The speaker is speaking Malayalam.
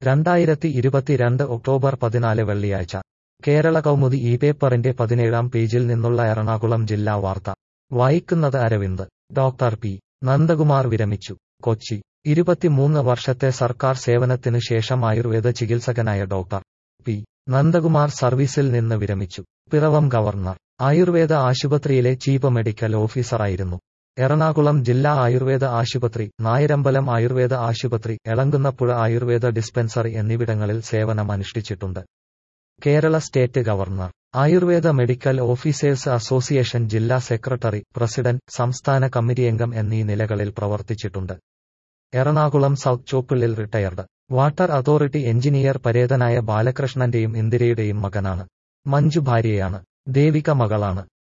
2022 ഒക്ടോബർ 14 വെള്ളിയാഴ്ച കേരള കൗമുദി ഈ പേപ്പറിന്റെ 17-ാം പേജിൽ നിന്നുള്ള എറണാകുളം ജില്ലാ വാർത്ത വായിക്കുന്നത് അരവിന്ദ്. ഡോക്ടർ പി നന്ദകുമാർ വിരമിച്ചു. കൊച്ചി 23 വർഷത്തെ സർക്കാർ സേവനത്തിനു ശേഷം ആയുർവേദ ചികിത്സകനായ ഡോക്ടർ പി നന്ദകുമാർ സർവീസിൽ നിന്ന് വിരമിച്ചു. പിറവം ഗവർണർ ആയുർവേദ ആശുപത്രിയിലെ ചീഫ് മെഡിക്കൽ ഓഫീസറായിരുന്നു. എറണാകുളം ജില്ലാ ആയുർവേദ ആശുപത്രി, നായരമ്പലം ആയുർവേദ ആശുപത്രി, എളങ്കുന്നപ്പുഴ ആയുർവേദ ഡിസ്പെൻസറി എന്നിവിടങ്ങളിൽ സേവനം അനുഷ്ഠിച്ചിട്ടുണ്ട്. Kerala state governor, Ayurveda medical officers association ജില്ലാ സെക്രട്ടറി, പ്രസിഡന്റ്, സംസ്ഥാന കമ്മിറ്റിയംഗം എന്നീ നിലകളിൽ പ്രവർത്തിച്ചിട്ടുണ്ട്. എറണാകുളം സൗത്ത് ചോപ്പിളിൽ റിട്ടയർഡ് വാട്ടർ അതോറിറ്റി എഞ്ചിനീയർ പരേതനായ ബാലകൃഷ്ണന്റെയും ഇന്ദിരയുടെയും മകനാണ്. മഞ്ജു ഭാര്യയാണ്. ദേവിക മകളാണ്.